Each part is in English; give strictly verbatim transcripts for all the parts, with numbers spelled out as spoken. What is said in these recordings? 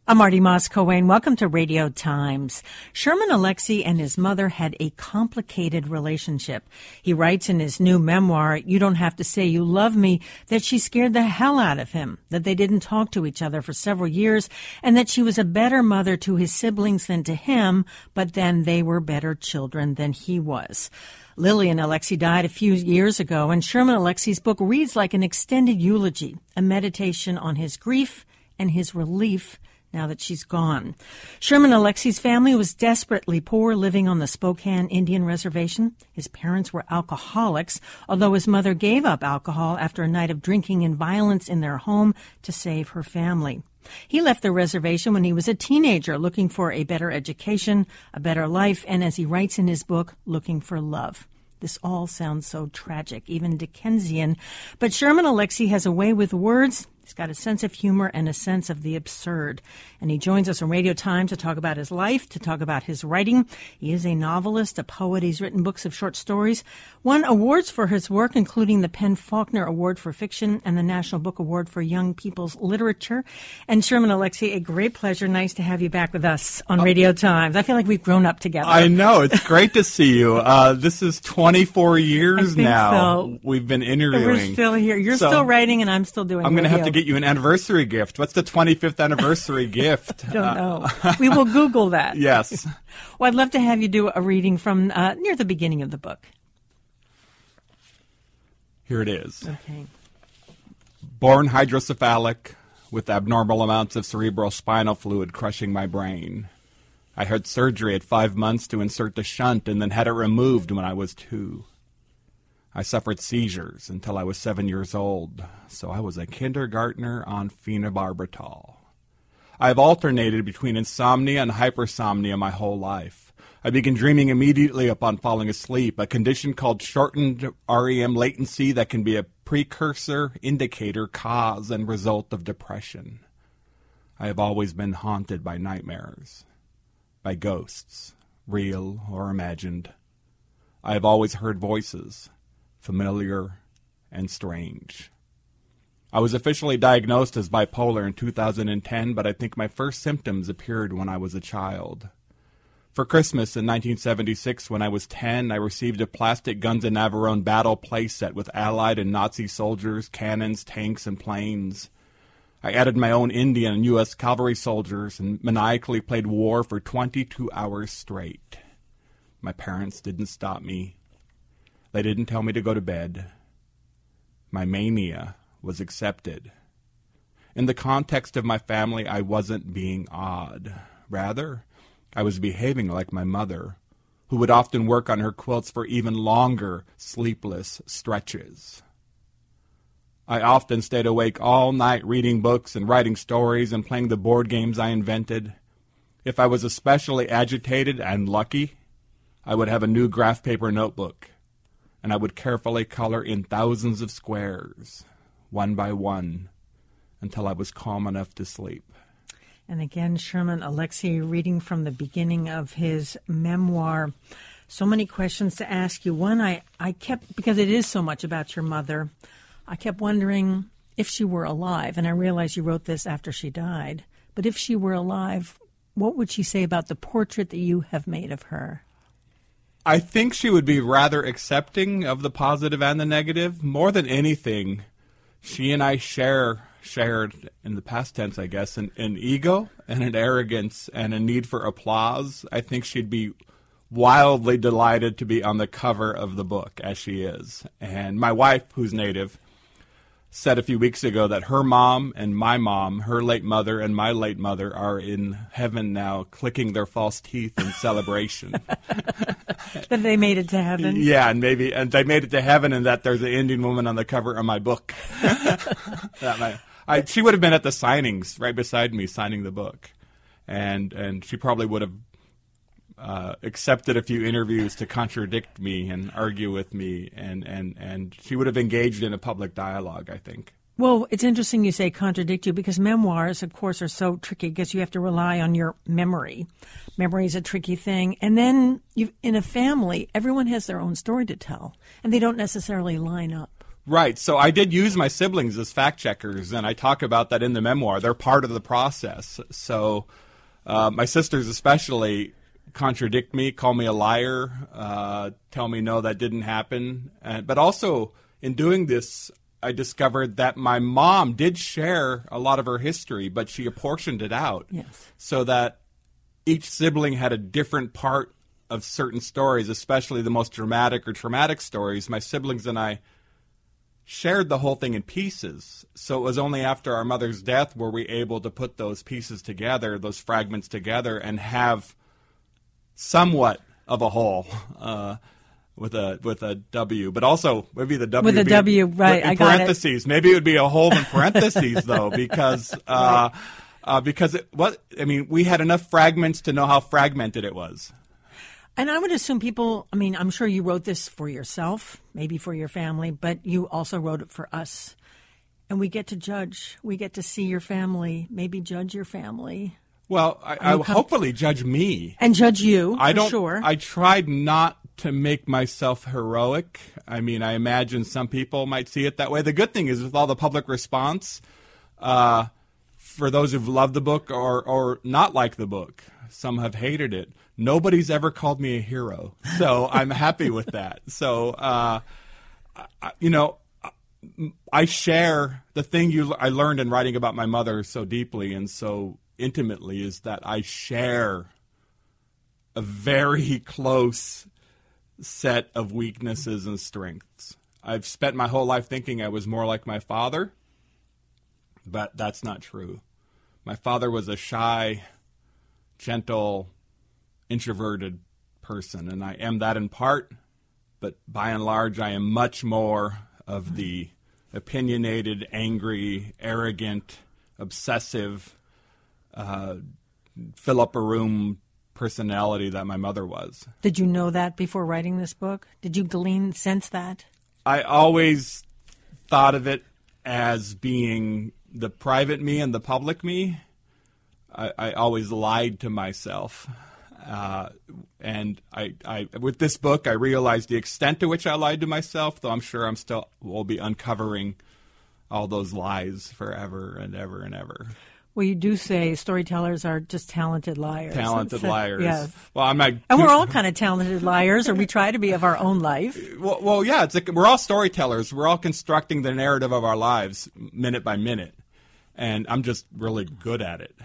I'm Marty Moss-Coane. Welcome to Radio Times. Sherman Alexie and his mother had a complicated relationship. He writes in his new memoir, You Don't Have to Say You Love Me, that she scared the hell out of him, that they didn't talk to each other for several years, and that she was a better mother to his siblings than to him, but then they were better children than he was. Lillian Alexie died a few years ago, and Sherman Alexie's book reads like an extended eulogy, a meditation on his grief and his relief now that she's gone. Sherman Alexie's family was desperately poor, living on the Spokane Indian Reservation. His parents were alcoholics, although his mother gave up alcohol after a night of drinking and violence in their home to save her family. He left the reservation when he was a teenager, looking for a better education, a better life, and as he writes in his book, looking for love. This all sounds so tragic, even Dickensian. But Sherman Alexie has a way with words. He's got a sense of humor and a sense of the absurd. And he joins us on Radio Times to talk about his life, to talk about his writing. He is a novelist, a poet. He's written books of short stories, won awards for his work, including the Penn Faulkner Award for Fiction and the National Book Award for Young People's Literature. And Sherman Alexie, a great pleasure. Nice to have you back with us on Radio Times. I feel like we've grown up together. I know. It's great to see you. Uh, this is twenty-four years now. So. We've been interviewing. We're still here. You're so, still writing, and I'm still doing I'm going to radio. have to get you an anniversary gift. What's the twenty-fifth anniversary gift? Don't know. Uh, we will Google that. Yes. Well, I'd love to have you do a reading from uh, near the beginning of the book. Here it is. Okay. Born hydrocephalic, with abnormal amounts of cerebrospinal fluid crushing my brain. I had surgery at five months to insert the shunt and then had it removed when I was two. I suffered seizures until I was seven years old, so I was a kindergartner on phenobarbital. I have alternated between insomnia and hypersomnia my whole life. I began dreaming immediately upon falling asleep, a condition called shortened R E M latency that can be a precursor, indicator, cause, and result of depression. I have always been haunted by nightmares, by ghosts, real or imagined. I have always heard voices, familiar and strange. I was officially diagnosed as bipolar in two thousand ten, but I think my first symptoms appeared when I was a child. For Christmas in nineteen seventy-six, when I was ten, I received a plastic Guns N' Navarone battle playset with Allied and Nazi soldiers, cannons, tanks, and planes. I added my own Indian and U S cavalry soldiers and maniacally played war for twenty-two hours straight. My parents didn't stop me. They didn't tell me to go to bed. My mania was accepted. In the context of my family, I wasn't being odd. Rather, I was behaving like my mother, who would often work on her quilts for even longer, sleepless stretches. I often stayed awake all night reading books and writing stories and playing the board games I invented. If I was especially agitated and lucky, I would have a new graph paper notebook, and I would carefully color in thousands of squares, one by one, until I was calm enough to sleep. And again, Sherman Alexie reading from the beginning of his memoir. So many questions to ask you. One, I, I kept, because it is so much about your mother, I kept wondering if she were alive. And I realize you wrote this after she died. But if she were alive, what would she say about the portrait that you have made of her? I think she would be rather accepting of the positive and the negative. More than anything, she and I share shared, in the past tense, I guess, an, an ego and an arrogance and a need for applause. I think she'd be wildly delighted to be on the cover of the book, as she is. And my wife, who's native, said a few weeks ago that her mom and my mom, her late mother and my late mother, are in heaven now, clicking their false teeth in celebration. That they made it to heaven? Yeah, and maybe and they made it to heaven, and that there's an Indian woman on the cover of my book. that my, I, she would have been at the signings right beside me, signing the book, and and she probably would have uh, accepted a few interviews to contradict me and argue with me, and, and, and she would have engaged in a public dialogue, I think. Well, it's interesting you say contradict you, because memoirs, of course, are so tricky because you have to rely on your memory. Memory is a tricky thing. And then you, in a family, everyone has their own story to tell, and they don't necessarily line up. Right. So I did use my siblings as fact checkers, and I talk about that in the memoir. They're part of the process. So uh, my sisters especially contradict me, call me a liar, uh, tell me, no, that didn't happen. Uh, but also, in doing this, I discovered that my mom did share a lot of her history, but she apportioned it out. Yes. So that each sibling had a different part of certain stories, especially the most dramatic or traumatic stories. My siblings and I shared the whole thing in pieces. So it was only after our mother's death were we able to put those pieces together, those fragments together, and have somewhat of a whole uh, with a with a W. But also, maybe the W with a be W, right? In I got parentheses. it. Maybe it would be a whole in parentheses, though, because uh, right. uh, because it what I mean, we had enough fragments to know how fragmented it was. And I would assume people, I mean, I'm sure you wrote this for yourself, maybe for your family, but you also wrote it for us. And we get to judge. We get to see your family, maybe judge your family. Well, I, I will com- hopefully judge me. And judge you, I for don't, sure. I tried not to make myself heroic. I mean, I imagine some people might see it that way. The good thing is with all the public response, uh, for those who've loved the book or, or not liked the book, some have hated it. Nobody's ever called me a hero, so I'm happy with that. So, uh, I, you know, I share the thing you I learned in writing about my mother so deeply and so intimately is that I share a very close set of weaknesses and strengths. I've spent my whole life thinking I was more like my father, but that's not true. My father was a shy, gentle, introverted person, and I am that in part, but by and large I am much more of the opinionated, angry, arrogant, obsessive, uh, fill up a room personality that my mother was. Did you know that before writing this book? Did you glean, sense that? I always thought of it as being the private me and the public me. I, I always lied to myself. Uh, and I, I, with this book, I realized the extent to which I lied to myself, though I'm sure I'm still will be uncovering all those lies forever and ever and ever. Well, you do say storytellers are just talented liars. Talented so, liars. Yes. Well, I'm not. And we're all kind of talented liars, or we try to be of our own life. Well, well yeah, it's like we're all storytellers. We're all constructing the narrative of our lives minute by minute, and I'm just really good at it.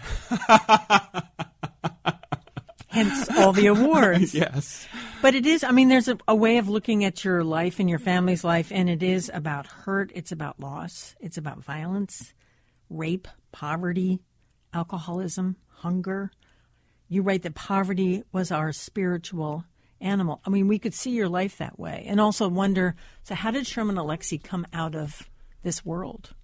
Hence all the awards. Yes. But it is, I mean, there's a, a way of looking at your life and your family's life, and it is about hurt, it's about loss, it's about violence, rape, poverty, alcoholism, hunger. You write that poverty was our spiritual animal. I mean, we could see your life that way, and also wonder, so how did Sherman Alexie come out of this world?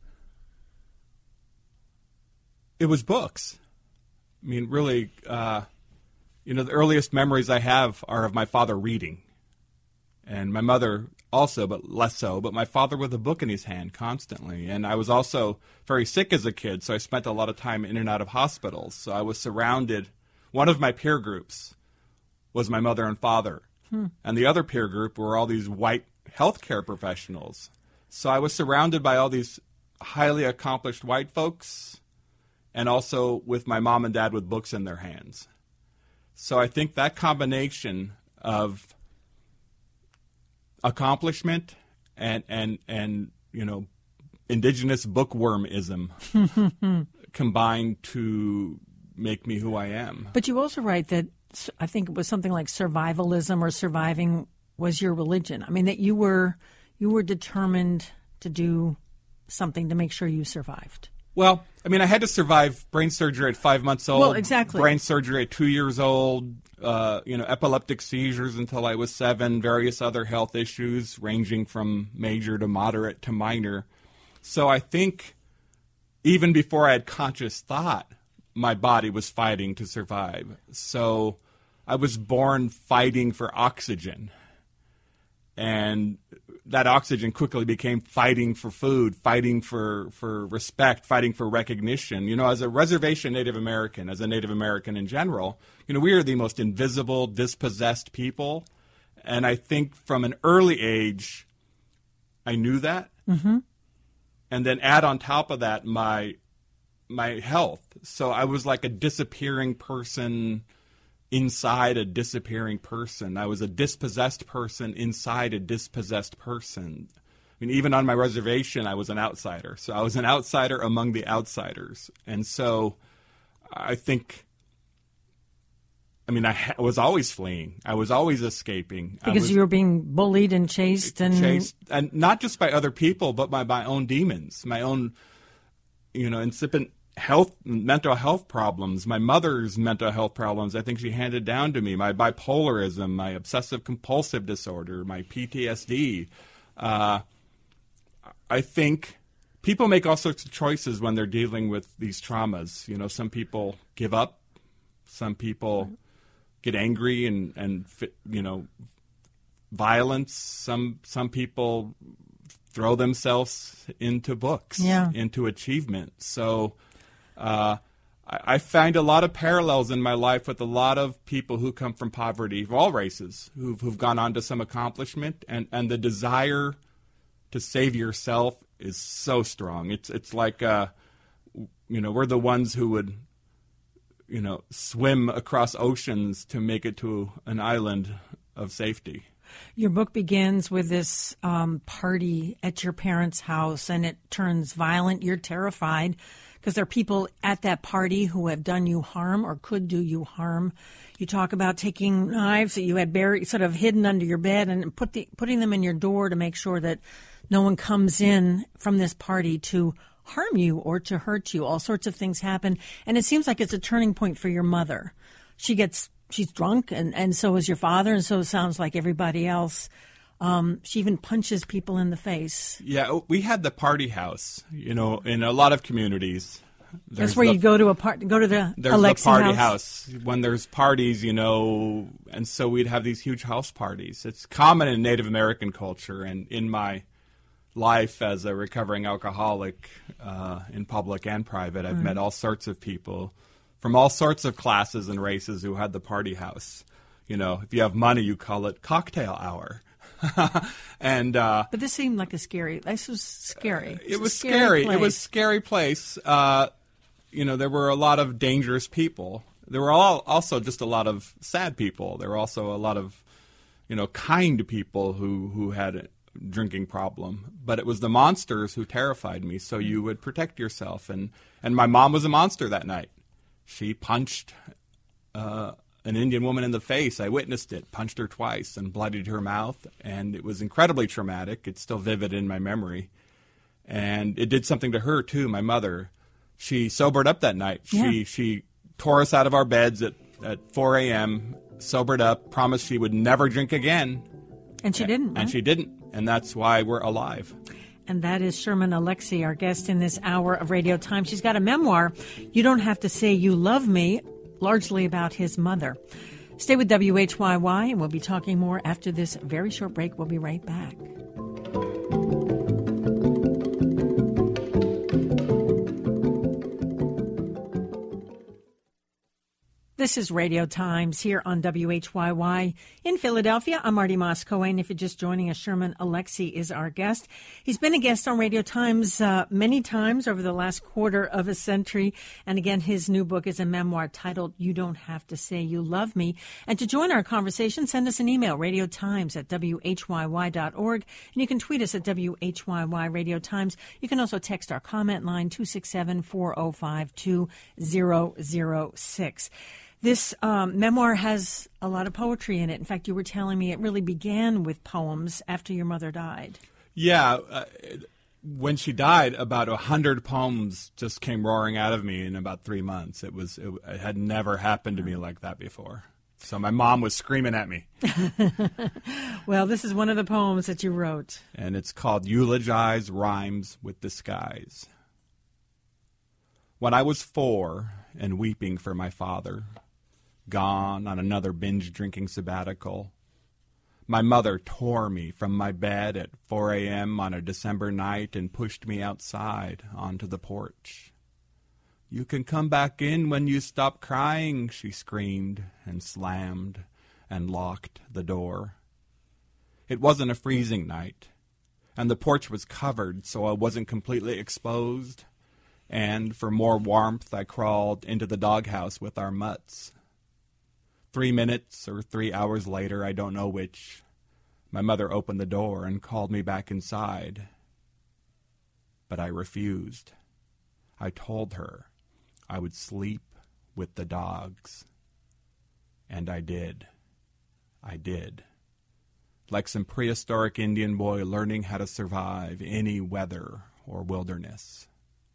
It was books. I mean, really... Uh, You know, the earliest memories I have are of my father reading, and my mother also, but less so, but my father with a book in his hand constantly. And I was also very sick as a kid, so I spent a lot of time in and out of hospitals. So I was surrounded. One of my peer groups was my mother and father, hmm. and the other peer group were all these white healthcare professionals. So I was surrounded by all these highly accomplished white folks, and also with my mom and dad with books in their hands. So I think that combination of accomplishment and and and you know indigenous bookwormism combined to make me who I am. But you also write that I think it was something like survivalism or surviving was your religion. I mean that you were you were determined to do something to make sure you survived. Well, I mean, I had to survive brain surgery at five months old. Well, exactly. Brain surgery at two years old. Uh, you know, epileptic seizures until I was seven. Various other health issues, ranging from major to moderate to minor. So I think even before I had conscious thought, my body was fighting to survive. So I was born fighting for oxygen. And that oxygen quickly became fighting for food, fighting for, for respect, fighting for recognition. You know, as a reservation Native American, as a Native American in general, you know, we are the most invisible, dispossessed people. And I think from an early age, I knew that. Mm-hmm. And then add on top of that my my health. So I was like a disappearing person inside a disappearing person. I was a dispossessed person inside a dispossessed person. I mean, even on my reservation, I was an outsider. So I was an outsider among the outsiders. And so I think, I mean, I ha- was always fleeing. I was always escaping. Because was, you were being bullied and chased. and chased, and not just by other people, but by my own demons, my own, you know, incipient health, mental health problems, my mother's mental health problems. I think she handed down to me, my bipolarism, my obsessive compulsive disorder, my P T S D. Uh, I think people make all sorts of choices when they're dealing with these traumas. You know, some people give up, some people get angry and, and you know, violence. Some some people throw themselves into books, yeah. into achievement. So uh, I, I find a lot of parallels in my life with a lot of people who come from poverty, of all races, who've, who've gone on to some accomplishment, and, and the desire to save yourself is so strong. It's it's like, uh, you know, we're the ones who would, you know, swim across oceans to make it to an island of safety. Your book begins with this um, party at your parents' house, and it turns violent. You're terrified because there are people at that party who have done you harm or could do you harm. You talk about taking knives that you had buried, sort of hidden under your bed, and put the, putting them in your door to make sure that no one comes in from this party to harm you or to hurt you. All sorts of things happen, and it seems like it's a turning point for your mother. She gets... She's drunk, and, and so is your father, and so it sounds like everybody else. Um, she even punches people in the face. Yeah, we had the party house, you know, in a lot of communities. That's where the, you go to a part, go to the there's Alexi the party house. house when there's parties, you know, and so we'd have these huge house parties. It's common in Native American culture, and in my life as a recovering alcoholic, uh, in public and private, I've mm. met all sorts of people from all sorts of classes and races who had the party house. You know, if you have money, you call it cocktail hour. and uh, But this seemed like a scary, this was scary. It was scary. scary. It was a scary place. Uh, you know, there were a lot of dangerous people. There were all, also just a lot of sad people. There were also a lot of, you know, kind people who, who had a drinking problem. But it was the monsters who terrified me, so you would protect yourself. And, and my mom was a monster that night. She punched uh, an Indian woman in the face. I witnessed it, punched her twice and bloodied her mouth. And it was incredibly traumatic. It's still vivid in my memory. And it did something to her, too, my mother. She sobered up that night. Yeah. She she tore us out of our beds at, at four a.m., sobered up, promised she would never drink again. And she didn't, And right? she didn't. And that's why we're alive. And that is Sherman Alexie, our guest in this hour of Radio Time. She's got a memoir, You Don't Have to Say You Love Me, largely about his mother. Stay with W H Y Y, and we'll be talking more after this very short break. We'll be right back. This is Radio Times here on W H Y Y in Philadelphia. I'm Marty Moscoe, and if you're just joining us, Sherman Alexie is our guest. He's been a guest on Radio Times uh, many times over the last quarter of a century. And again, his new book is a memoir titled You Don't Have to Say You Love Me. And to join our conversation, send us an email, radiotimes at W H Y Y dot org. And you can tweet us at W H Y Y Radio Times. You can also text our comment line, two six seven, four oh five, two oh oh six. This um, memoir has a lot of poetry in it. In fact, you were telling me it really began with poems after your mother died. Yeah. Uh, when she died, about a hundred poems just came roaring out of me in about three months. It was it, it had never happened to me like that before. So my mom was screaming at me. Well, this is one of the poems that you wrote. And it's called Eulogize Rhymes with Disguise. When I was four and weeping for my father, gone on another binge-drinking sabbatical, my mother tore me from my bed at four a.m. on a December night and pushed me outside onto the porch. "You can come back in when you stop crying," she screamed and slammed and locked the door. It wasn't a freezing night, and the porch was covered so I wasn't completely exposed. And for more warmth, I crawled into the doghouse with our mutts. Three minutes or three hours later, I don't know which, my mother opened the door and called me back inside. But I refused. I told her I would sleep with the dogs. And I did. I did. Like some prehistoric Indian boy learning how to survive any weather or wilderness.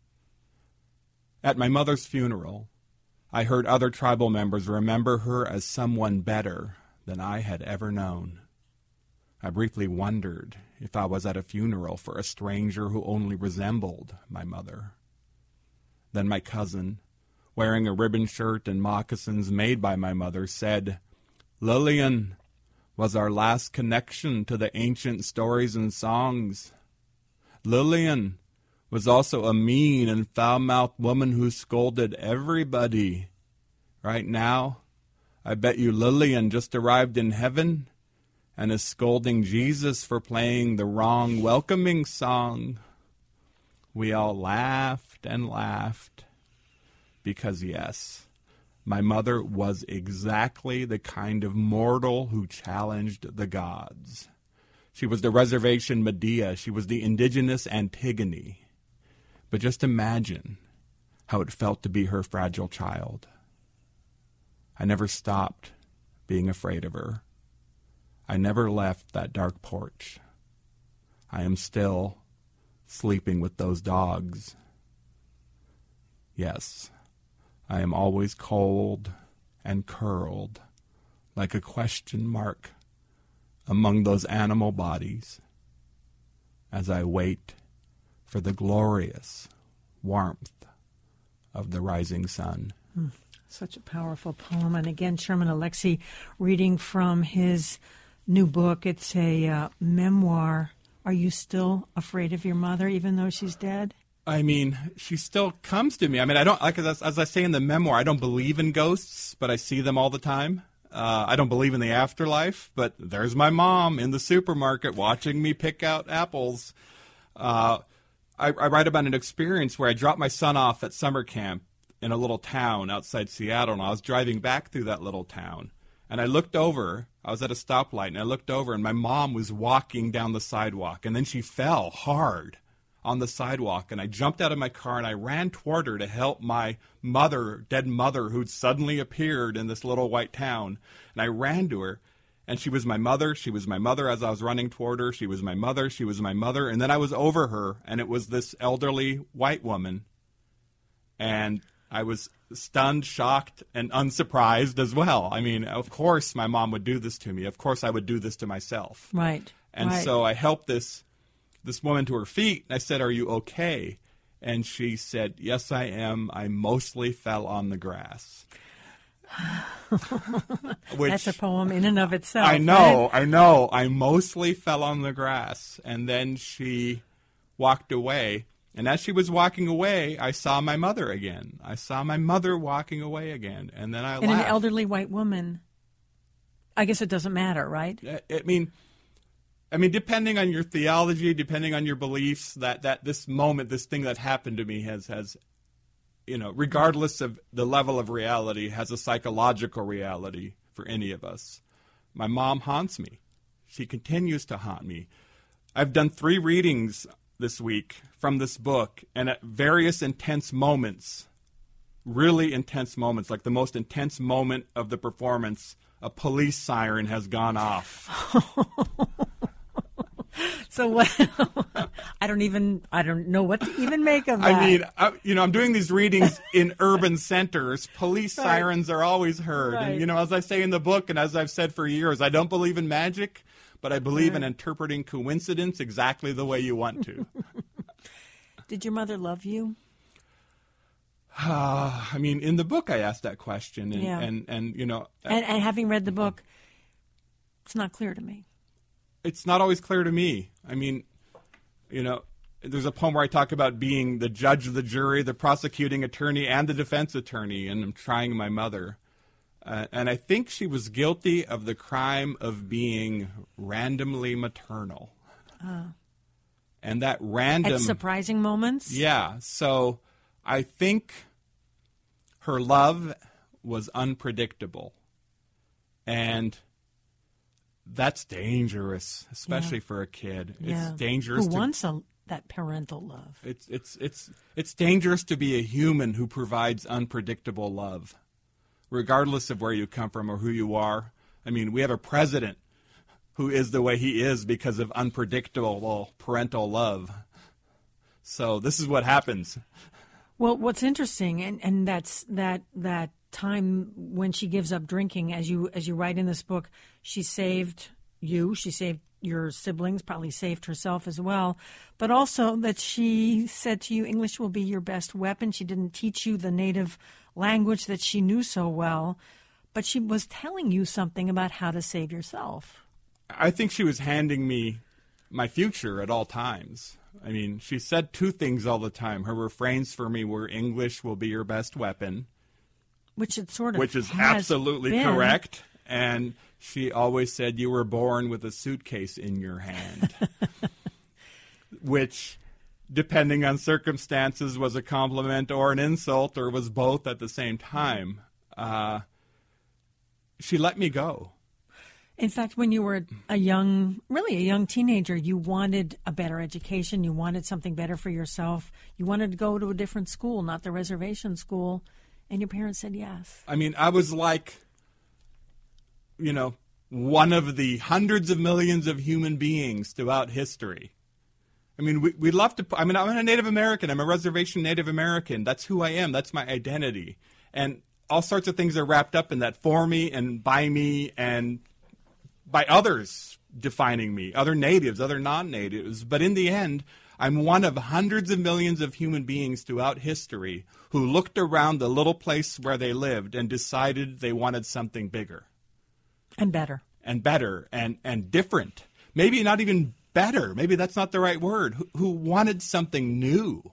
At my mother's funeral, I heard other tribal members remember her as someone better than I had ever known. I briefly wondered if I was at a funeral for a stranger who only resembled my mother. Then my cousin, wearing a ribbon shirt and moccasins made by my mother, said, "Lillian was our last connection to the ancient stories and songs. Lillian was also a mean and foul-mouthed woman who scolded everybody. Right now, I bet you Lillian just arrived in heaven and is scolding Jesus for playing the wrong welcoming song." We all laughed and laughed because, yes, my mother was exactly the kind of mortal who challenged the gods. She was the reservation Medea. She was the indigenous Antigone. But just imagine how it felt to be her fragile child. I never stopped being afraid of her. I never left that dark porch. I am still sleeping with those dogs. Yes, I am always cold and curled like a question mark among those animal bodies as I wait for the glorious warmth of the rising sun. Mm, such a powerful poem. And again, Sherman Alexie reading from his new book. It's a uh, memoir. Are you still afraid of your mother, even though she's dead? I mean, she still comes to me. I mean, I don't, like as, as I say in the memoir, I don't believe in ghosts, but I see them all the time. Uh, I don't believe in the afterlife, but there's my mom in the supermarket watching me pick out apples. Uh, I, I write about an experience where I dropped my son off at summer camp in a little town outside Seattle, and I was driving back through that little town. And I looked over, I was at a stoplight, and I looked over, and my mom was walking down the sidewalk, and then she fell hard on the sidewalk, and I jumped out of my car, and I ran toward her to help my mother, dead mother, who'd suddenly appeared in this little white town. And I ran to her, and she was my mother. She was my mother as I was running toward her. She was my mother. She was my mother. And then I was over her, and it was this elderly white woman. And I was stunned, shocked, and unsurprised as well. I mean, of course my mom would do this to me. Of course I would do this to myself. Right. And right. so I helped this this woman to her feet, and I said, "Are you okay?" And she said, "Yes, I am. I mostly fell on the grass." Which, that's a poem in and of itself. I know, right? I know. I mostly fell on the grass. And then she walked away. And as she was walking away, I saw my mother again. I saw my mother walking away again. And then I and laughed. an elderly white woman. I guess it doesn't matter, right? I, I mean, I mean, depending on your theology, depending on your beliefs, that, that this moment, this thing that happened to me has has you know, regardless of the level of reality, has a psychological reality for any of us. My mom haunts me. She continues to haunt me. I've done three readings this week from this book, and at various intense moments, really intense moments, like the most intense moment of the performance, a police siren has gone off. So what? I don't even, I don't know what to even make of that. I mean, I, you know, I'm doing these readings in urban centers. Police right. sirens are always heard. Right. And, you know, as I say in the book, and as I've said for years, I don't believe in magic, but I believe right. in interpreting coincidence exactly the way you want to. Did your mother love you? Uh, I mean, in the book, I asked that question. And, yeah. and, and you know. And, and having read the book, it's not clear to me. It's not always clear to me. I mean, you know, there's a poem where I talk about being the judge of the jury, the prosecuting attorney, and the defense attorney, and I'm trying my mother. Uh, and I think she was guilty of the crime of being randomly maternal. Uh. And that random... At surprising moments? Yeah. So I think her love was unpredictable. And that's dangerous, especially yeah. for a kid. Yeah. It's dangerous. Who to, wants a, that parental love? It's it's it's it's dangerous to be a human who provides unpredictable love, regardless of where you come from or who you are. I mean, we have a president who is the way he is because of unpredictable parental love. So this is what happens. Well, what's interesting, and, and that's that that time when she gives up drinking, as you as you write in this book, she saved you, she saved your siblings, probably saved herself as well, but also that she said to you, English will be your best weapon. She didn't teach you the native language that she knew so well, but she was telling you something about how to save yourself. I think she was handing me my future at all times. I mean, she said two things all the time. Her refrains for me were English will be your best weapon. Which it sort of Which is has absolutely been. correct. And she always said you were born with a suitcase in your hand. Which, depending on circumstances, was a compliment or an insult or was both at the same time. Uh, she let me go. In fact, when you were a young, really a young teenager, you wanted a better education. You wanted something better for yourself. You wanted to go to a different school, not the reservation school. And your parents said yes. I mean, I was like, you know, one of the hundreds of millions of human beings throughout history. I mean, we, we love to, I mean, I'm a Native American. I'm a reservation Native American. That's who I am. That's my identity. And all sorts of things are wrapped up in that for me and by me and by others defining me, other natives, other non-natives. But in the end, I'm one of hundreds of millions of human beings throughout history who looked around the little place where they lived and decided they wanted something bigger. And better. And better and, and different. Maybe not even better. Maybe that's not the right word. Who, who wanted something new.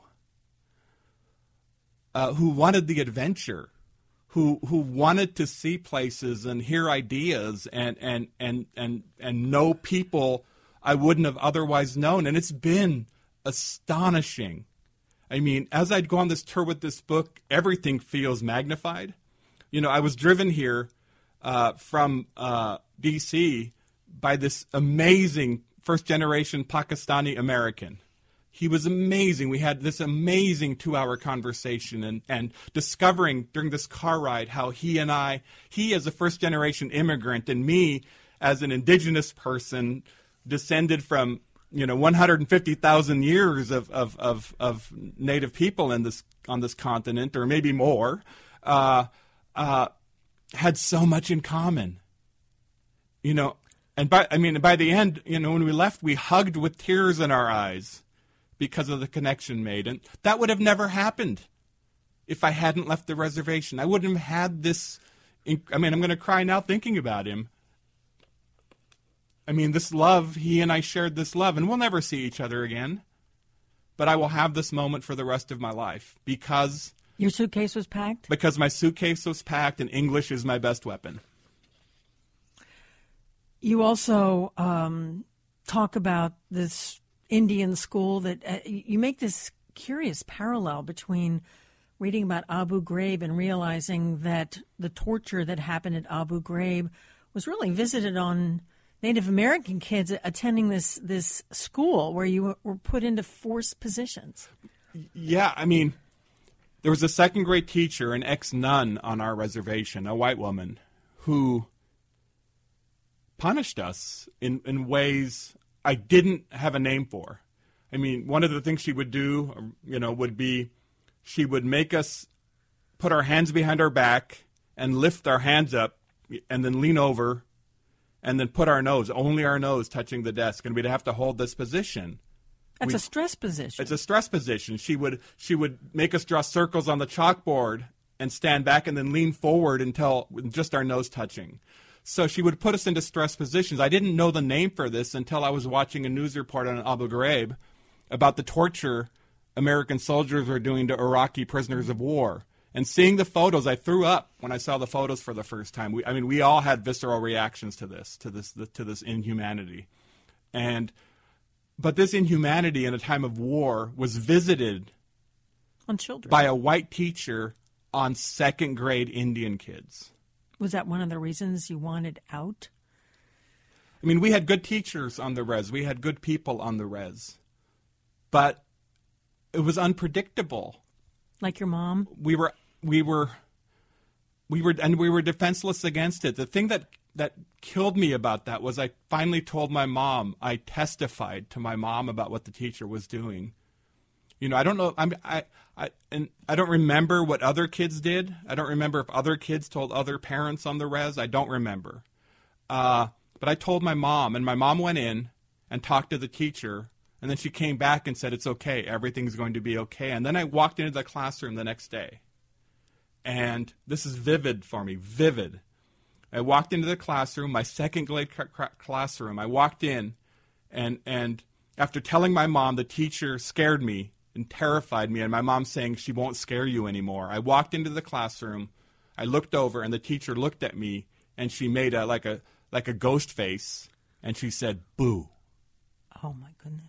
Uh, who wanted the adventure. Who who wanted to see places and hear ideas and, and, and, and, and know people I wouldn't have otherwise known. And it's been astonishing. I mean, as I'd go on this tour with this book, everything feels magnified. You know, I was driven here uh, from uh, D C by this amazing first-generation Pakistani American. He was amazing. We had this amazing two-hour conversation and, and discovering during this car ride how he and I, he as a first-generation immigrant and me as an indigenous person descended from, you know, one hundred fifty thousand years of, of, of, of native people in this on this continent, or maybe more, uh, uh, had so much in common. You know, and by I mean by the end, you know, when we left, we hugged with tears in our eyes because of the connection made. And that would have never happened if I hadn't left the reservation. I wouldn't have had this. I mean, I'm going to cry now thinking about him. I mean, this love, he and I shared this love, and we'll never see each other again. But I will have this moment for the rest of my life because... Your suitcase was packed? Because my suitcase was packed, and English is my best weapon. You also um, talk about this Indian school that uh, you make this curious parallel between reading about Abu Ghraib and realizing that the torture that happened at Abu Ghraib was really visited on Native American kids attending this this school where you were put into forced positions. Yeah, I mean, there was a second grade teacher, an ex-nun on our reservation, a white woman, who punished us in, in ways I didn't have a name for. I mean, one of the things she would do, you know, would be she would make us put our hands behind our back and lift our hands up and then lean over and then put our nose, only our nose touching the desk, and we'd have to hold this position. That's We'd, a stress position. It's a stress position. She would she would make us draw circles on the chalkboard and stand back and then lean forward until with just our nose touching. So she would put us into stress positions. I didn't know the name for this until I was watching a news report on Abu Ghraib about the torture American soldiers were doing to Iraqi prisoners of war. And seeing the photos, I threw up when I saw the photos for the first time. We, I mean, we all had visceral reactions to this, to this, to this inhumanity. And but this inhumanity in a time of war was visited on children by a white teacher on second grade Indian kids. Was that one of the reasons you wanted out? I mean, we had good teachers on the res. We had good people on the res. But it was unpredictable. Like your mom? We were, we were, we were, and we were defenseless against it. The thing that, that killed me about that was I finally told my mom, I testified to my mom about what the teacher was doing. You know, I don't know, I'm, I, I, and I don't remember what other kids did. I don't remember if other kids told other parents on the res. I don't remember. Uh, but I told my mom, and my mom went in and talked to the teacher, and then she came back and said, it's okay, everything's going to be okay. And then I walked into the classroom the next day. And this is vivid for me, vivid. I walked into the classroom, my second grade classroom. I walked in, and and after telling my mom, the teacher scared me and terrified me, and my mom saying she won't scare you anymore. I walked into the classroom, I looked over, and the teacher looked at me, and she made a like a like a ghost face, and she said, boo. Oh, my goodness.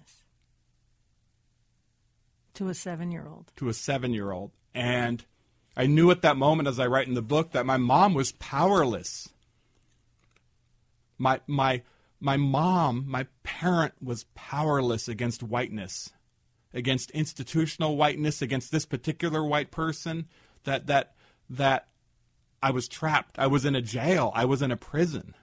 To a seven-year-old. To a seven-year-old. And I knew at that moment, as I write in the book, that my mom was powerless. My my my mom, my parent, was powerless against whiteness, against institutional whiteness, against this particular white person. That that that I was trapped. I was in a jail. I was in a prison.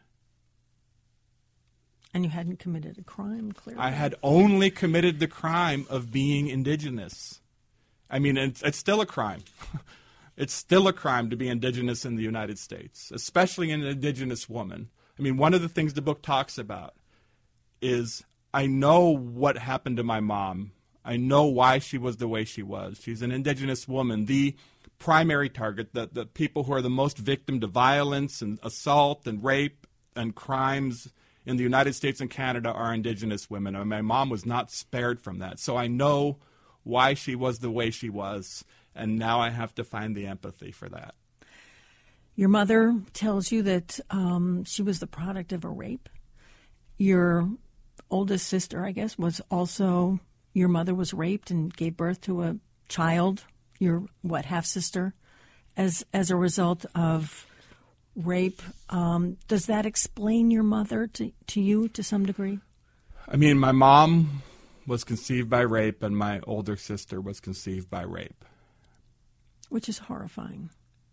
And you hadn't committed a crime, clearly. I had only committed the crime of being indigenous. I mean, it's, it's still a crime. It's still a crime to be indigenous in the United States, especially an indigenous woman. I mean, one of the things the book talks about is I know what happened to my mom. I know why she was the way she was. She's an indigenous woman, the primary target, the, the people who are the most victim to violence and assault and rape and crimes in the United States and Canada are indigenous women. And my mom was not spared from that. So I know why she was the way she was, and now I have to find the empathy for that. Your mother tells you that um, she was the product of a rape. Your oldest sister, I guess, was also, your mother was raped and gave birth to a child, your, what, half-sister, as as a result of rape. Um, does that explain your mother to, to you to some degree? I mean, my mom was conceived by rape, and my older sister was conceived by rape. Which is horrifying.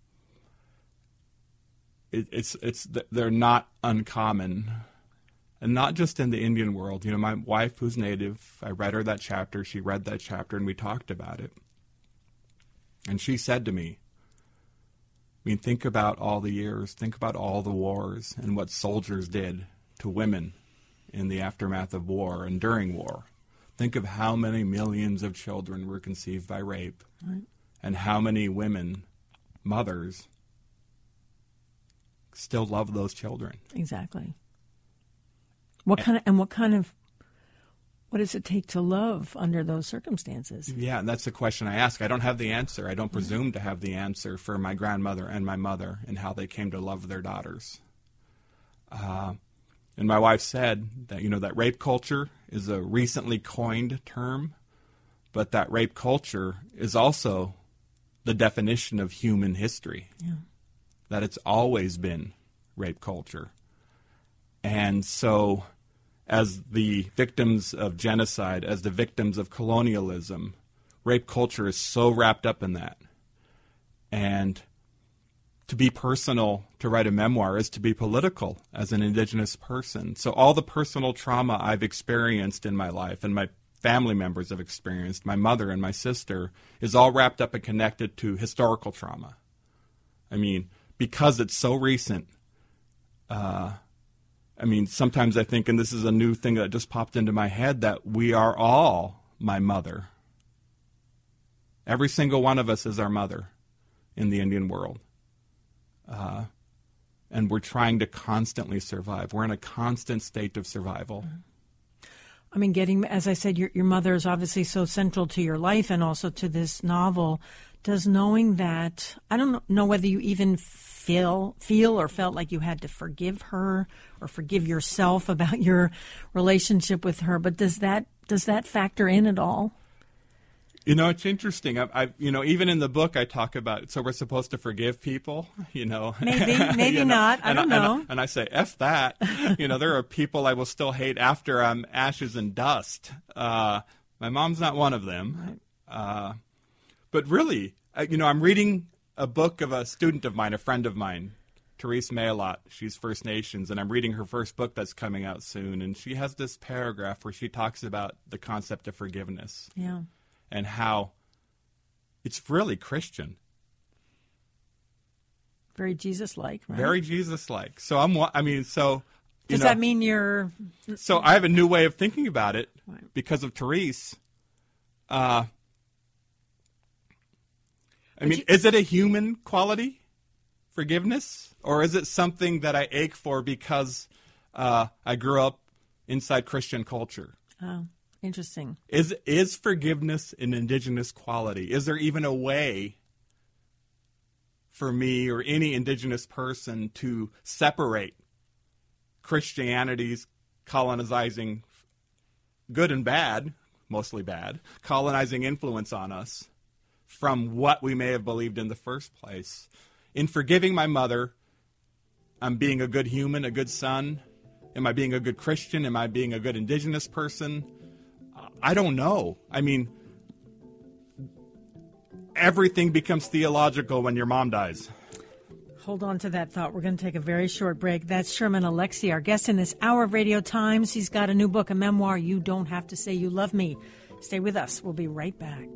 It, it's it's they're not uncommon, and not just in the Indian world. You know, my wife, who's Native, I read her that chapter. She read that chapter, and we talked about it. And she said to me, I mean, think about all the years, think about all the wars and what soldiers did to women in the aftermath of war and during war. Think of how many millions of children were conceived by rape, right, and how many women, mothers, still love those children. Exactly. What kind of, and what kind of, what does it take to love under those circumstances? Yeah, and that's the question I ask. I don't have the answer. I don't presume to have the answer for my grandmother and my mother and how they came to love their daughters. Uh, and my wife said that, you know, that rape culture is a recently coined term, but that rape culture is also the definition of human history. Yeah. That it's always been rape culture. And so, as the victims of genocide, as the victims of colonialism, rape culture is so wrapped up in that. And to be personal, to write a memoir, is to be political as an indigenous person. So all the personal trauma I've experienced in my life, and my family members have experienced, my mother and my sister, is all wrapped up and connected to historical trauma. I mean, because it's so recent, uh, I mean, sometimes I think, and this is a new thing that just popped into my head, that we are all my mother. Every single one of us is our mother in the Indian world. Uh, and we're trying to constantly survive. We're in a constant state of survival. I mean, getting, as I said, your, your mother is obviously so central to your life and also to this novel. Does knowing that, I don't know whether you even feel feel or felt like you had to forgive her or forgive yourself about your relationship with her, but does that Does that factor in at all? You know, it's interesting. I, I, you know, even in the book, I talk about, so we're supposed to forgive people, you know. Maybe, maybe you know? not. I and don't I, know. And I, and I say, F that. You know, there are people I will still hate after I'm ashes and dust. Uh, my mom's not one of them. Right. Uh, but really, uh, you know, I'm reading a book of a student of mine, a friend of mine, Therese Mayalot. She's First Nations, and I'm reading her first book that's coming out soon. And she has this paragraph where she talks about the concept of forgiveness. Yeah. And how it's really Christian. Very Jesus-like, right? Very Jesus-like. So I'm, I mean, so. You Does know, that mean you're. So I have a new way of thinking about it Right. because of Therese. Uh, I Would mean, you- is it a human quality, forgiveness? Or is it something that I ache for because uh, I grew up inside Christian culture? Oh. Interesting. Is is forgiveness an indigenous quality? Is there even a way for me or any indigenous person to separate Christianity's colonizing, good and bad, mostly bad, colonizing influence on us from what we may have believed in the first place? In forgiving my mother, I'm being a good human, a good son. Am I being a good Christian? Am I being a good indigenous person? I don't know. I mean, everything becomes theological when your mom dies. Hold on to that thought. We're going to take a very short break. That's Sherman Alexie, our guest in this hour of Radio Times. He's got a new book, a memoir, You Don't Have to Say You Love Me. Stay with us. We'll be right back.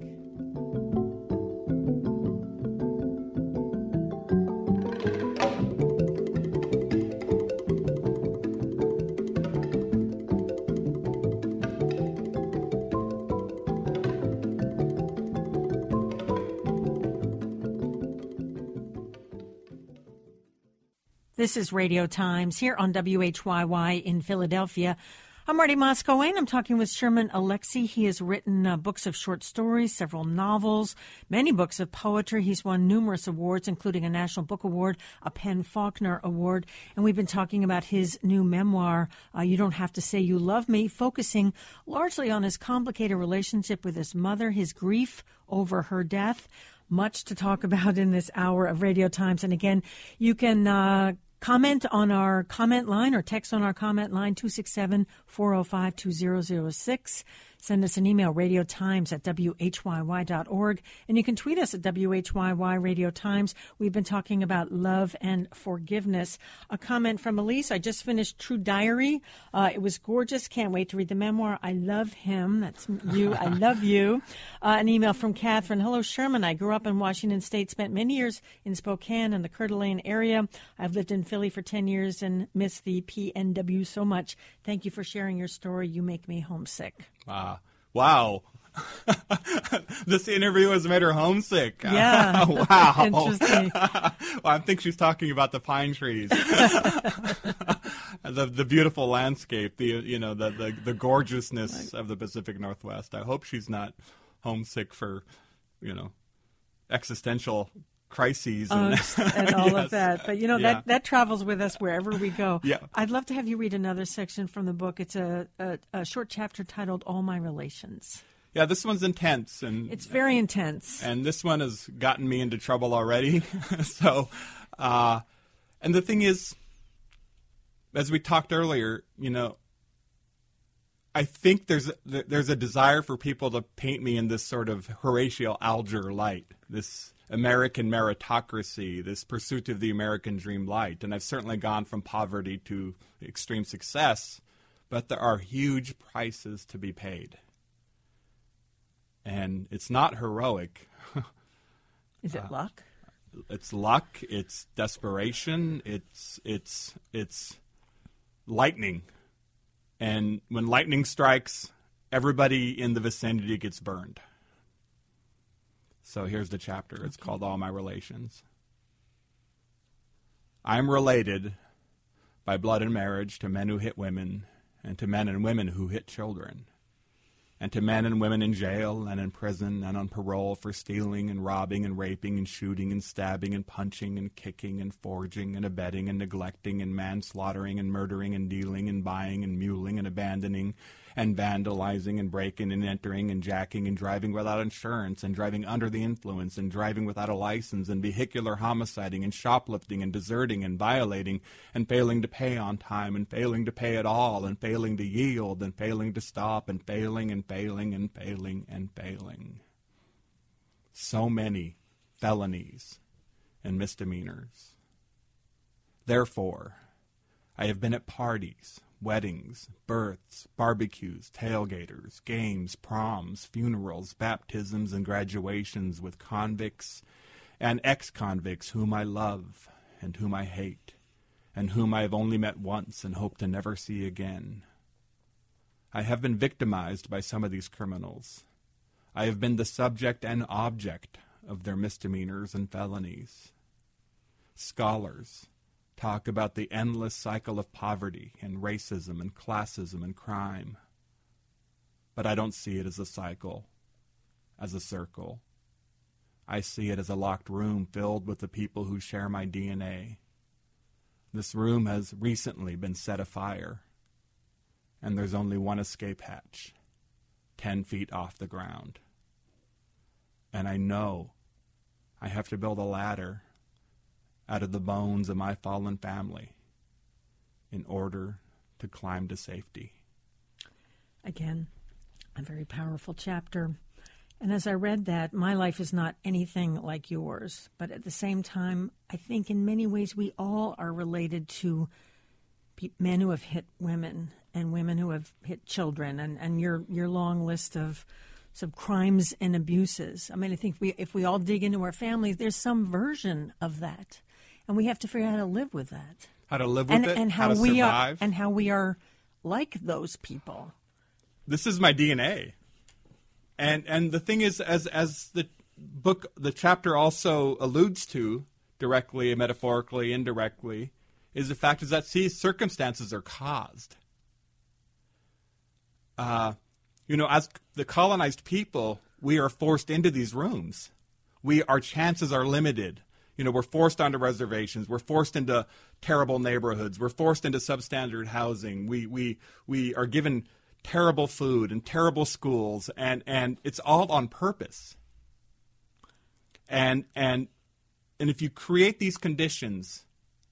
This is Radio Times here on W H Y Y in Philadelphia. I'm Marty Moscow-Wayne. I'm talking with Sherman Alexie. He has written uh, books of short stories, several novels, many books of poetry. He's won numerous awards, including a National Book Award, a Penn Faulkner Award. And we've been talking about his new memoir, uh, You Don't Have to Say You Love Me, focusing largely on his complicated relationship with his mother, his grief over her death. Much to talk about in this hour of Radio Times. And again, you can uh, comment on our comment line or text on our comment line, two six seven, four oh five, two oh oh six. Send us an email, radiotimes at w h y y dot org. And you can tweet us at W H Y Y Radio Times. We've been talking about love and forgiveness. A comment from Elise. I just finished True Diary. Uh, it was gorgeous. Can't wait to read the memoir. I love him. That's you. I love you. Uh, an email from Catherine. Hello, Sherman. I grew up in Washington State, spent many years in Spokane and the Coeur d'Alene area. I've lived in Philly for ten years and miss the P N W so much. Thank you for sharing your story. You make me homesick. Wow. Wow. This interview has made her homesick. Yeah. Wow. Interesting. Well, I think she's talking about the pine trees. the the beautiful landscape, the you know, the the, the gorgeousness of the Pacific Northwest. I hope she's not homesick for, you know, existential crises and, uh, and all yes. of that. But, you know, Yeah. that, that travels with us wherever we go. Yeah. I'd love to have you read another section from the book. It's a, a, a short chapter titled All My Relations. Yeah, this one's intense, and It's very intense. and this one has gotten me into trouble already. so, uh, and the thing is, as we talked earlier, you know, I think there's there's a desire for people to paint me in this sort of Horatio Alger light, this American meritocracy, this pursuit of the American dream light. And I've certainly gone from poverty to extreme success, but there are huge prices to be paid. And it's not heroic. Is it uh, luck? It's luck, it's desperation, it's it's it's lightning. And when lightning strikes, everybody in the vicinity gets burned. So here's the chapter. It's called All My Relations. I'm related by blood and marriage to men who hit women, and to men and women who hit children, and to men and women in jail and in prison and on parole for stealing and robbing and raping and shooting and stabbing and punching and kicking and forging and abetting and neglecting and manslaughtering and murdering and dealing and buying and muling and abandoning and vandalizing and breaking and entering and jacking and driving without insurance and driving under the influence and driving without a license and vehicular homiciding and shoplifting and deserting and violating and failing to pay on time and failing to pay at all and failing to yield and failing to stop and failing and failing and failing and failing. So many felonies and misdemeanors. Therefore, I have been at parties, weddings, births, barbecues, tailgaters, games, proms, funerals, baptisms, and graduations with convicts and ex-convicts whom I love and whom I hate, and whom I have only met once and hope to never see again. I have been victimized by some of these criminals. I have been the subject and object of their misdemeanors and felonies. Scholars talk about the endless cycle of poverty and racism and classism and crime. But I don't see it as a cycle, as a circle. I see it as a locked room filled with the people who share my D N A. This room has recently been set afire, and there's only one escape hatch, ten feet off the ground. And I know I have to build a ladder out of the bones of my fallen family in order to climb to safety. Again, a very powerful chapter. And as I read that, my life is not anything like yours. But at the same time, I think in many ways we all are related to pe- men who have hit women and women who have hit children, and, and your, your long list of some crimes and abuses. I mean, I think we, if we all dig into our families, there's some version of that. And we have to figure out how to live with that. How to live with and, it, and how, how to we survive. Are, and how we are like those people. This is my D N A. And and the thing is, as as the book, the chapter also alludes to, directly, metaphorically, indirectly, is the fact is that these circumstances are caused. Uh, you know, as the colonized people, we are forced into these rooms. We our chances are limited. You know, we're forced onto reservations. We're forced into terrible neighborhoods. We're forced into substandard housing. We we we are given terrible food and terrible schools, and, and it's all on purpose. And and and if you create these conditions,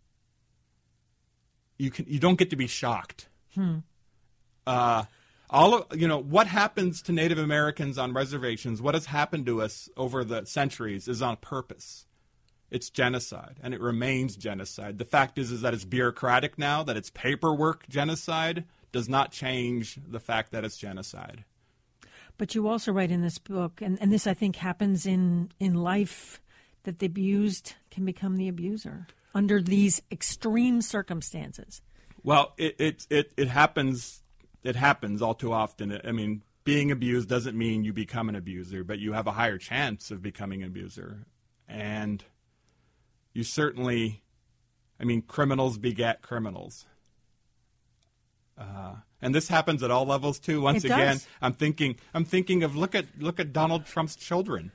you can you don't get to be shocked. Hmm. Uh, all of, you know what happens to Native Americans on reservations, what has happened to us over the centuries, is on purpose. It's genocide, and it remains genocide. The fact is, is that it's bureaucratic now, that it's paperwork genocide does not change the fact that it's genocide. But you also write in this book, and, and this I think happens in, in life, that the abused can become the abuser under these extreme circumstances. Well, it it it, it happens. It happens all too often. I mean, being abused doesn't mean you become an abuser, but you have a higher chance of becoming an abuser. And you certainly, I mean, criminals beget criminals. Uh, and this happens at all levels too. Once it again, does. I'm thinking, I'm thinking of look at look at Donald Trump's children.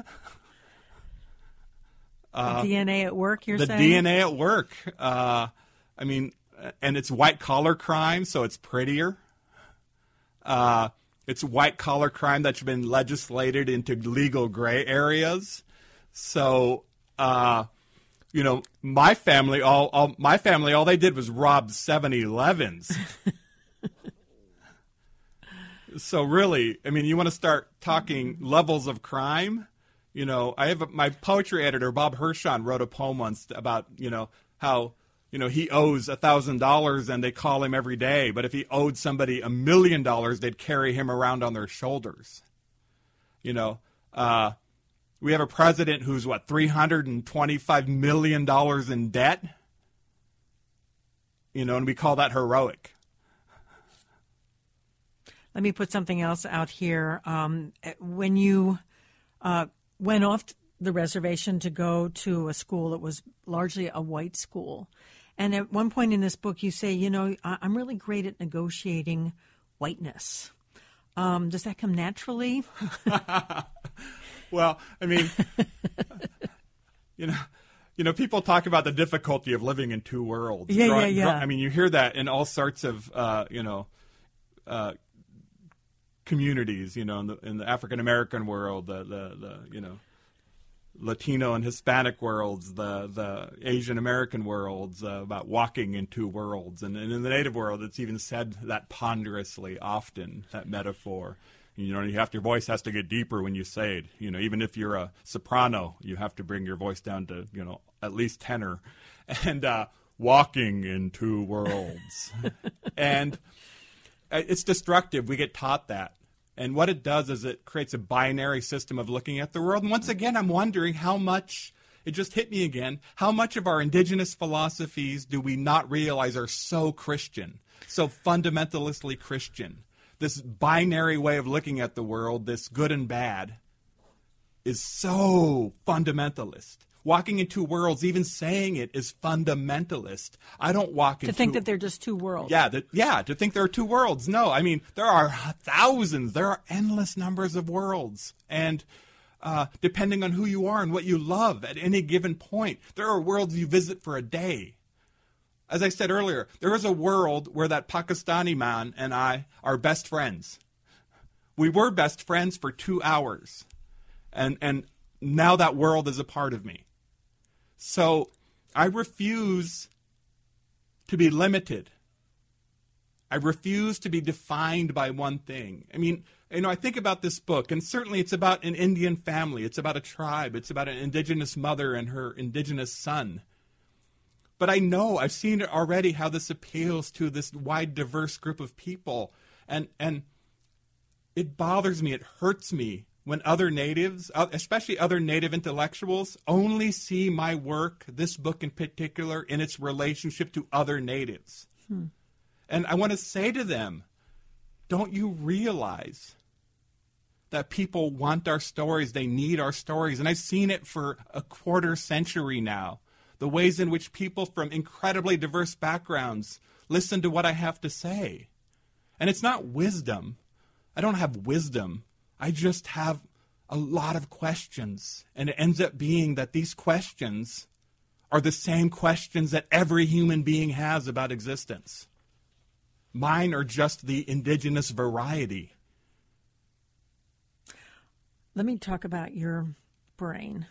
Uh, the D N A at work, you're the saying? The D N A at work. Uh, I mean, and it's white collar crime, so it's prettier. Uh, it's white collar crime that's been legislated into legal gray areas. So, uh, you know, my family, all, all my family, all they did was rob seven elevens. So really, I mean, you want to start talking levels of crime? You know, I have a, my poetry editor, Bob Hershon, wrote a poem once about, you know, how, you know, he owes one thousand dollars and they call him every day. But if he owed somebody a million dollars, they'd carry him around on their shoulders. You know, uh, we have a president who's, what, three hundred twenty-five million dollars in debt? You know, and we call that heroic. Let me put something else out here. Um, when you uh, went off the reservation to go to a school that was largely a white school, and at one point in this book you say, you know, I'm really great at negotiating whiteness. Um, does that come naturally? Well, I mean, you know, you know, people talk about the difficulty of living in two worlds. Yeah, Growing, yeah, yeah. I mean, you hear that in all sorts of, uh, you know, uh, communities, you know, in the, in the African American world, the, the, the, you know, Latino and Hispanic worlds, the the Asian American worlds, uh, about walking in two worlds. And, and in the Native world, it's even said that ponderously often, that metaphor. You know, you have your voice has to get deeper when you say it. You know, even if you're a soprano, you have to bring your voice down to, you know, at least tenor. And uh, walking in two worlds. And it's destructive. We get taught that. And what it does is it creates a binary system of looking at the world. And once again, I'm wondering how much, it just hit me again, how much of our indigenous philosophies do we not realize are so Christian, so fundamentalistically Christian? This binary way of looking at the world, this good and bad, is so fundamentalist. Walking in two worlds, even saying it, is fundamentalist. I don't walk in To think two, that they're just two worlds. Yeah, that, yeah, to think there are two worlds. No, I mean, there are thousands, there are endless numbers of worlds. And uh, depending on who you are and what you love at any given point, there are worlds you visit for a day. As I said earlier, there is a world where that Pakistani man and I are best friends. We were best friends for two hours. And, and now that world is a part of me. So I refuse to be limited. I refuse to be defined by one thing. I mean, you know, I think about this book, and certainly it's about an Indian family. It's about a tribe. It's about an indigenous mother and her indigenous son. But I know, I've seen it already, how this appeals to this wide, diverse group of people. And, and it bothers me, it hurts me, when other natives, especially other native intellectuals, only see my work, this book in particular, in its relationship to other natives. Hmm. And I want to say to them, don't you realize that people want our stories, they need our stories? And I've seen it for a quarter century now, the ways in which people from incredibly diverse backgrounds listen to what I have to say. And it's not wisdom. I don't have wisdom. I just have a lot of questions, and it ends up being that these questions are the same questions that every human being has about existence. Mine are just the indigenous variety. Let me talk about your brain.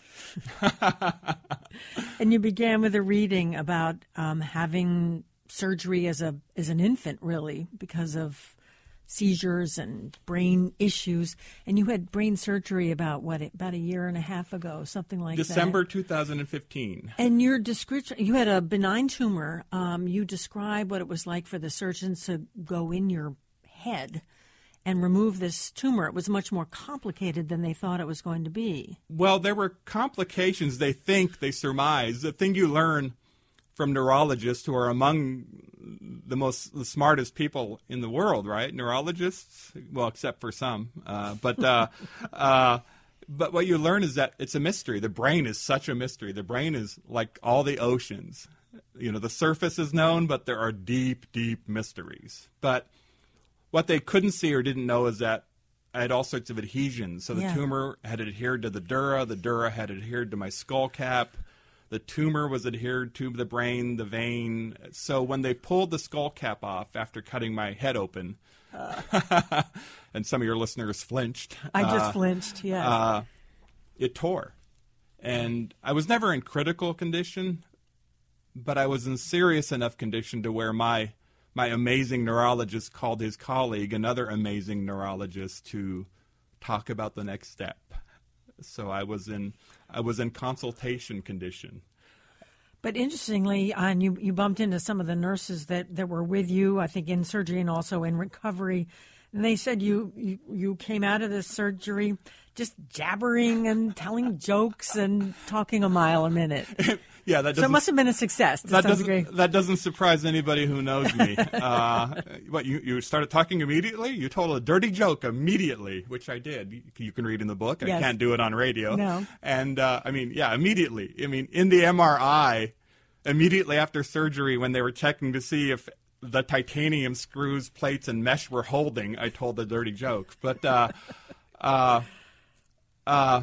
And you began with a reading about um, having surgery as a as an infant, really, because of seizures and brain issues. And you had brain surgery about, what, about a year and a half ago, something like December that. December twenty fifteen. And your description, you had a benign tumor. Um, you described what it was like for the surgeons to go in your head and remove this tumor. It was much more complicated than they thought it was going to be. Well, there were complications, they think, they surmise. The thing you learn from neurologists, who are among the most the smartest people in the world, right? Neurologists, well, except for some. Uh, but uh, uh, but what you learn is that it's a mystery. The brain is such a mystery. The brain is like all the oceans. You know, the surface is known, but there are deep, deep mysteries. But what they couldn't see or didn't know is that I had all sorts of adhesions. So the yeah. tumor had adhered to the dura. The dura had adhered to my skull cap. The tumor was adhered to the brain, the vein. So when they pulled the skull cap off after cutting my head open, uh. and some of your listeners flinched. I just uh, flinched, yes. Uh, it tore. And I was never in critical condition, but I was in serious enough condition to where my my amazing neurologist called his colleague, another amazing neurologist, to talk about the next step. So I was in I was in consultation condition. But interestingly, uh, and you, you bumped into some of the nurses that, that were with you, I think, in surgery and also in recovery. And they said you, you, you came out of this surgery just jabbering and telling jokes and talking a mile a minute. Yeah, that doesn't, so it must have been a success. To that, some doesn't, degree. that doesn't surprise anybody who knows me. uh, what, you, you started talking immediately? You told a dirty joke immediately, which I did. You, you can read in the book. Yes. I can't do it on radio. No. And, uh, I mean, yeah, immediately. I mean, in the M R I, immediately after surgery, when they were checking to see if the titanium screws, plates, and mesh were holding, I told the dirty joke. But, uh, uh, uh,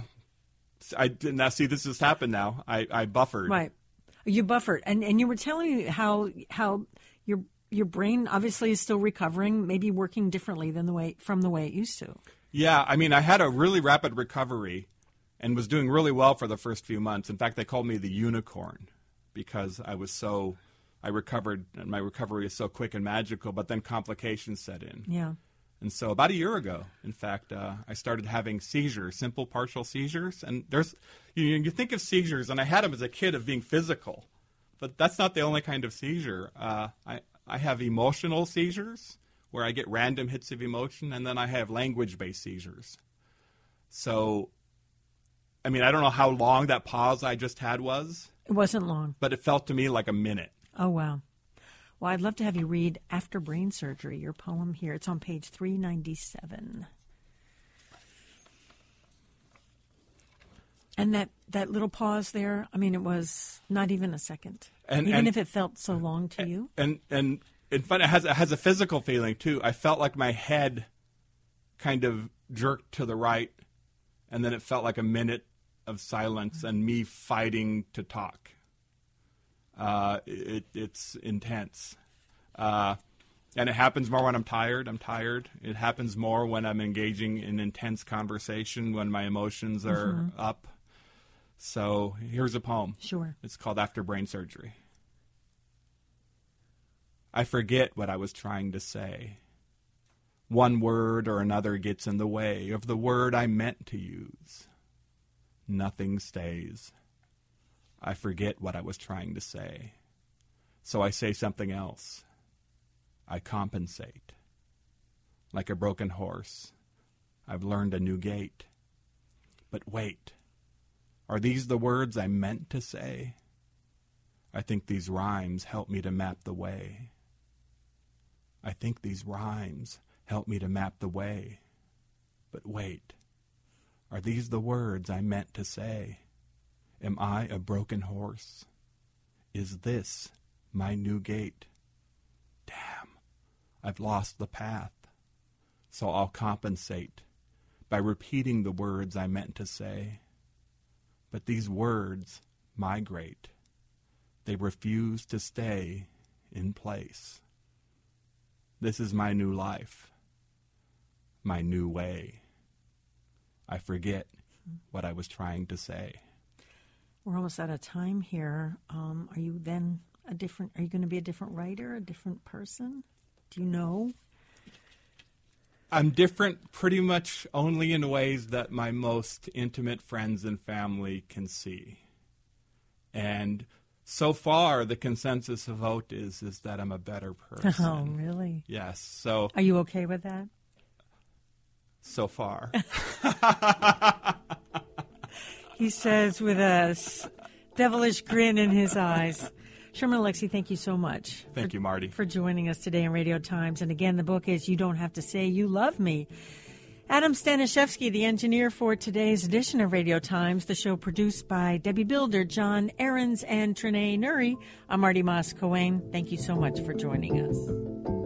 I did now see this has happened now. I, I buffered. Right. You buffered. And and you were telling me how how your your brain obviously is still recovering, maybe working differently than the way from the way it used to. Yeah, I mean, I had a really rapid recovery and was doing really well for the first few months. In fact, they called me the unicorn because I was so, I recovered, and my recovery is so quick and magical, but then complications set in. Yeah. And so about a year ago, in fact, uh, I started having seizures, simple partial seizures. And there's, you, you think of seizures, and I had them as a kid of being physical, but that's not the only kind of seizure. Uh, I, I have emotional seizures, where I get random hits of emotion, and then I have language-based seizures. So, I mean, I don't know how long that pause I just had was. It wasn't long. But it felt to me like a minute. Oh, wow. Well, I'd love to have you read After Brain Surgery, your poem here. It's on page three ninety-seven. And that, that little pause there, I mean, it was not even a second. And, even and, if it felt so long to you. And, and, In fact, it has, it has a physical feeling, too. I felt like my head kind of jerked to the right, and then it felt like a minute of silence and me fighting to talk. Uh, it, it's intense. Uh, and it happens more when I'm tired. I'm tired. It happens more when I'm engaging in intense conversation, when my emotions are mm-hmm. up. So here's a poem. Sure. It's called After Brain Surgery. I forget what I was trying to say. One word or another gets in the way of the word I meant to use. Nothing stays. I forget what I was trying to say. So I say something else. I compensate. Like a broken horse, I've learned a new gait. But wait, are these the words I meant to say? I think these rhymes help me to map the way. I think these rhymes help me to map the way. But wait, are these the words I meant to say? Am I a broken horse? Is this my new gait? Damn, I've lost the path. So I'll compensate by repeating the words I meant to say. But these words migrate. They refuse to stay in place. This is my new life, my new way. I forget what I was trying to say. We're almost out of time here. Um, are you then a different, are you going to be a different writer, a different person? Do you know? I'm different pretty much only in ways that my most intimate friends and family can see. And so far, the consensus of vote is is that I'm a better person. Oh, really? Yes. So, are you okay with that? So far. He says with a devilish grin in his eyes. Sherman Alexie, thank you so much. Thank for, you, Marty. For joining us today on Radio Times. And again, the book is You Don't Have to Say You Love Me. Adam Staniszewski, the engineer for today's edition of Radio Times, the show produced by Debbie Builder, John Ahrens, and Trinae Nuri. I'm Marty Moss-Coane. Thank you so much for joining us.